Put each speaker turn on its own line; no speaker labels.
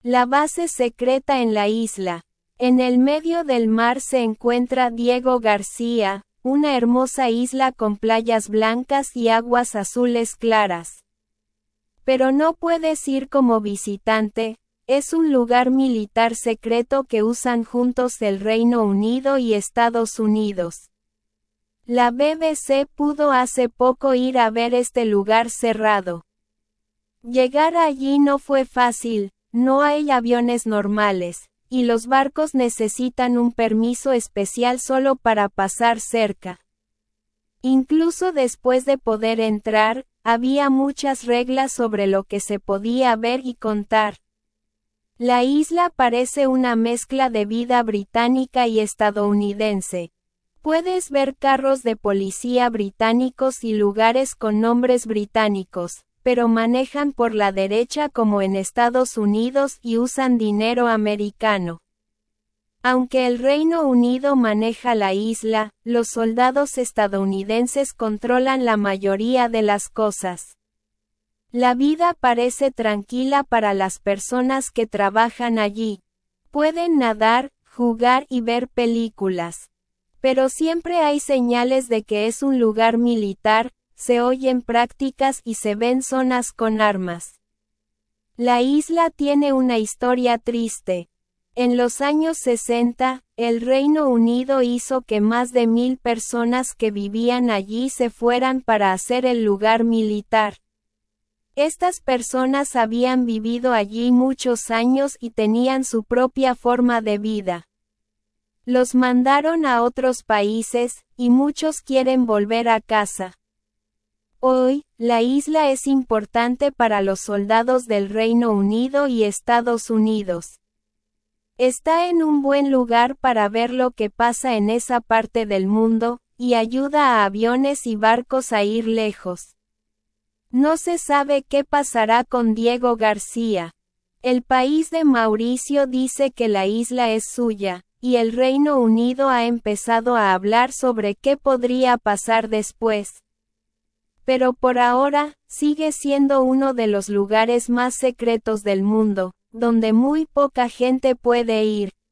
La base secreta en la isla. En el medio del mar se encuentra Diego García, una hermosa isla con playas blancas y aguas azules claras. Pero no puedes ir como visitante, es un lugar militar secreto que usan juntos el Reino Unido y Estados Unidos. La BBC pudo hace poco ir a ver este lugar cerrado. Llegar allí no fue fácil, no hay aviones normales, y los barcos necesitan un permiso especial solo para pasar cerca. Incluso después de poder entrar, había muchas reglas sobre lo que se podía ver y contar. La isla parece una mezcla de vida británica y estadounidense. Puedes ver carros de policía británicos y lugares con nombres británicos, pero manejan por la derecha como en Estados Unidos y usan dinero americano. Aunque el Reino Unido maneja la isla, los soldados estadounidenses controlan la mayoría de las cosas. La vida parece tranquila para las personas que trabajan allí. Pueden nadar, jugar y ver películas. Pero siempre hay señales de que es un lugar militar, se oyen prácticas y se ven zonas con armas. La isla tiene una historia triste. En los años 60, el Reino Unido hizo que más de 1000 personas que vivían allí se fueran para hacer el lugar militar. Estas personas habían vivido allí muchos años y tenían su propia forma de vida. Los mandaron a otros países, y muchos quieren volver a casa. Hoy, la isla es importante para los soldados del Reino Unido y Estados Unidos. Está en un buen lugar para ver lo que pasa en esa parte del mundo, y ayuda a aviones y barcos a ir lejos. No se sabe qué pasará con Diego García. El país de Mauricio dice que la isla es suya, y el Reino Unido ha empezado a hablar sobre qué podría pasar después. Pero por ahora, sigue siendo uno de los lugares más secretos del mundo, donde muy poca gente puede ir.